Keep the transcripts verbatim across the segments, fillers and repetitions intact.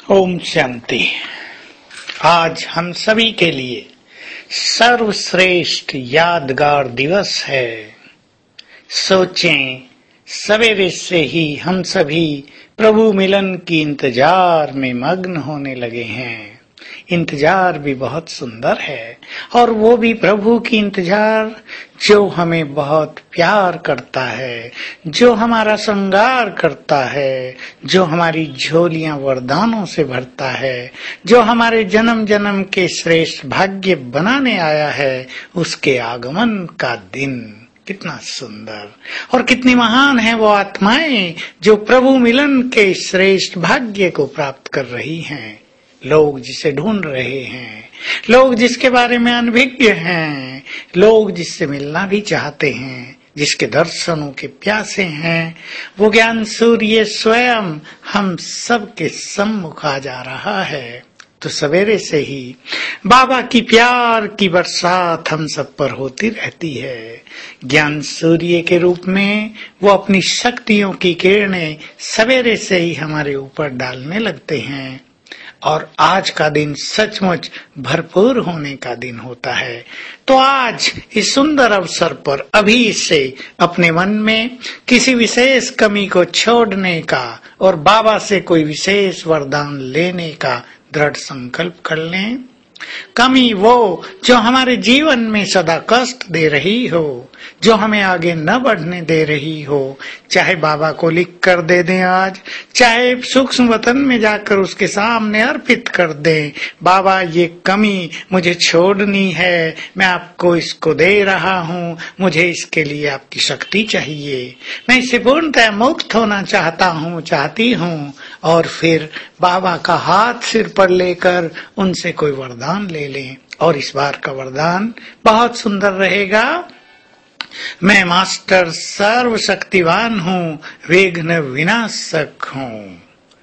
ओम शांति। आज हम सभी के लिए सर्वश्रेष्ठ यादगार दिवस है। सोचें, सवेरे से ही हम सभी प्रभु मिलन की इंतजार में मग्न होने लगे हैं। इंतजार भी बहुत सुंदर है, और वो भी प्रभु की इंतजार जो हमें बहुत प्यार करता है, जो हमारा श्रृंगार करता है, जो हमारी झोलियां वरदानों से भरता है, जो हमारे जन्म जन्म के श्रेष्ठ भाग्य बनाने आया है। उसके आगमन का दिन कितना सुंदर और कितनी महान है वो आत्माएं जो प्रभु मिलन के श्रेष्ठ भाग्य को प्राप्त कर रही हैं। लोग जिसे ढूंढ रहे हैं, लोग जिसके बारे में अनभिज्ञ हैं, लोग जिससे मिलना भी चाहते हैं, जिसके दर्शनों के प्यासे हैं, वो ज्ञान सूर्य स्वयं हम सब के सम्मुख आ जा रहा है। तो सवेरे से ही बाबा की प्यार की बरसात हम सब पर होती रहती है। ज्ञान सूर्य के रूप में वो अपनी शक्तियों की किरणें सवेरे से ही हमारे ऊपर डालने लगते हैं, और आज का दिन सचमुच भरपूर होने का दिन होता है। तो आज इस सुंदर अवसर पर अभी से अपने मन में किसी विशेष कमी को छोड़ने का और बाबा से कोई विशेष वरदान लेने का दृढ़ संकल्प कर लें। कमी वो जो हमारे जीवन में सदा कष्ट दे रही हो, जो हमें आगे न बढ़ने दे रही हो, चाहे बाबा को लिख कर दे दें आज, चाहे सूक्ष्म वतन में जाकर उसके सामने अर्पित कर दें। बाबा, ये कमी मुझे छोड़नी है, मैं आपको इसको दे रहा हूँ, मुझे इसके लिए आपकी शक्ति चाहिए, मैं इससे पूर्णतः मुक्त होना चाहता हूँ, चाहती हूँ। और फिर बाबा का हाथ सिर पर लेकर उनसे कोई वरदान ले लें। और इस बार का वरदान बहुत सुंदर रहेगा। मैं मास्टर सर्वशक्तिवान हूँ, विघ्न विनाशक हूँ।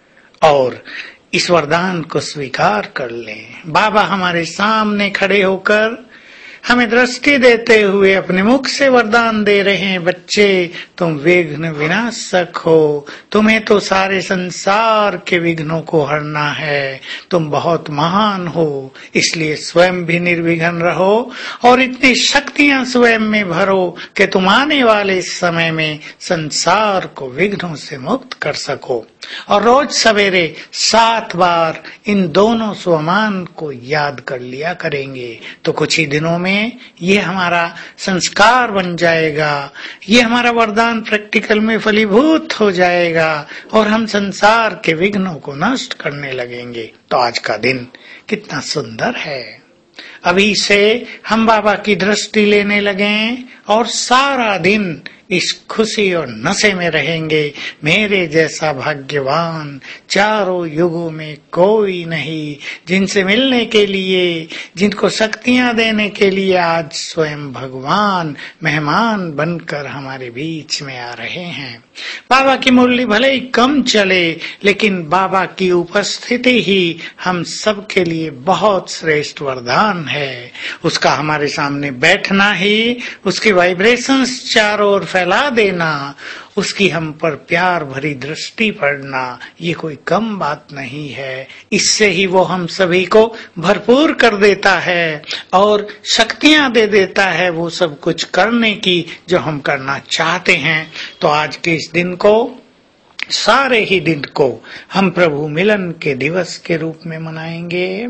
और इस वरदान को स्वीकार कर लें। बाबा हमारे सामने खड़े होकर हमें दृष्टि देते हुए अपने मुख से वरदान दे रहे हैं, बच्चे तुम विघ्न विनाशक हो, तुम्हें तो सारे संसार के विघ्नों को हरना है, तुम बहुत महान हो, इसलिए स्वयं भी निर्विघ्न रहो और इतनी शक्तियां स्वयं में भरो कि तुम आने वाले समय में संसार को विघ्नों से मुक्त कर सको। और रोज सवेरे सात बार इन दोनों स्वमान को याद कर लिया करेंगे, तो कुछ ही दिनों में ये हमारा संस्कार बन जाएगा, ये हमारा वरदान प्रैक्टिकल में फलीभूत हो जाएगा और हम संसार के विघ्नों को नष्ट करने लगेंगे। तो आज का दिन कितना सुंदर है। अभी से हम बाबा की दृष्टि लेने लगे और सारा दिन इस खुशी और नशे में रहेंगे। मेरे जैसा भाग्यवान चारों युगों में कोई नहीं, जिनसे मिलने के लिए, जिनको शक्तियां देने के लिए आज स्वयं भगवान मेहमान बनकर हमारे बीच में आ रहे हैं। बाबा की मुरली भले ही कम चले, लेकिन बाबा की उपस्थिति ही हम सब के लिए बहुत श्रेष्ठ वरदान है। उसका हमारे सामने बैठना ही, उसके वाइब्रेशंस चारों ओर फैला देना, उसकी हम पर प्यार भरी दृष्टि पड़ना, ये कोई कम बात नहीं है। इससे ही वो हम सभी को भरपूर कर देता है और शक्तियां दे देता है वो सब कुछ करने की जो हम करना चाहते हैं। तो आज के इस दिन को, सारे ही दिन को हम प्रभु मिलन के दिवस के रूप में मनाएंगे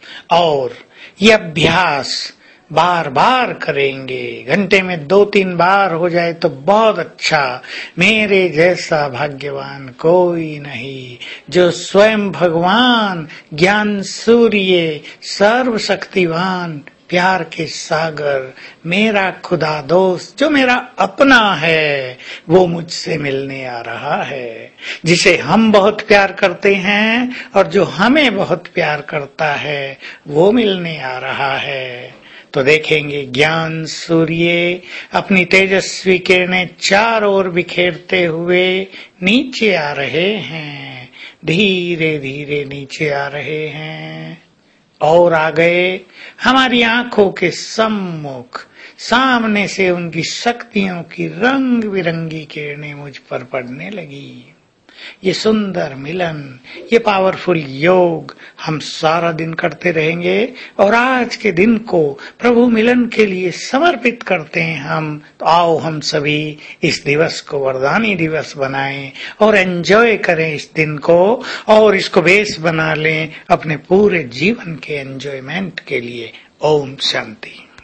और ये अभ्यास बार बार करेंगे। घंटे में दो तीन बार हो जाए तो बहुत अच्छा। मेरे जैसा भाग्यवान कोई नहीं, जो स्वयं भगवान ज्ञान सूर्य सर्वशक्तिवान प्यार के सागर, मेरा खुदा दोस्त, जो मेरा अपना है, वो मुझसे मिलने आ रहा है, जिसे हम बहुत प्यार करते हैं और जो हमें बहुत प्यार करता है, वो मिलने आ रहा है। तो देखेंगे ज्ञान सूर्य अपनी तेजस्वी किरणें चारों ओर बिखेरते हुए नीचे आ रहे हैं, धीरे धीरे नीचे आ रहे हैं और आ गए हमारी आंखों के सम्मुख। सामने से उनकी शक्तियों की रंग बिरंगी किरणें मुझ पर पड़ने लगी। ये सुंदर मिलन, ये पावरफुल योग हम सारा दिन करते रहेंगे और आज के दिन को प्रभु मिलन के लिए समर्पित करते हैं हम। तो आओ हम सभी इस दिवस को वरदानी दिवस बनाएं और एंजॉय करें इस दिन को और इसको बेस बना लें अपने पूरे जीवन के एंजॉयमेंट के लिए। ओम शांति।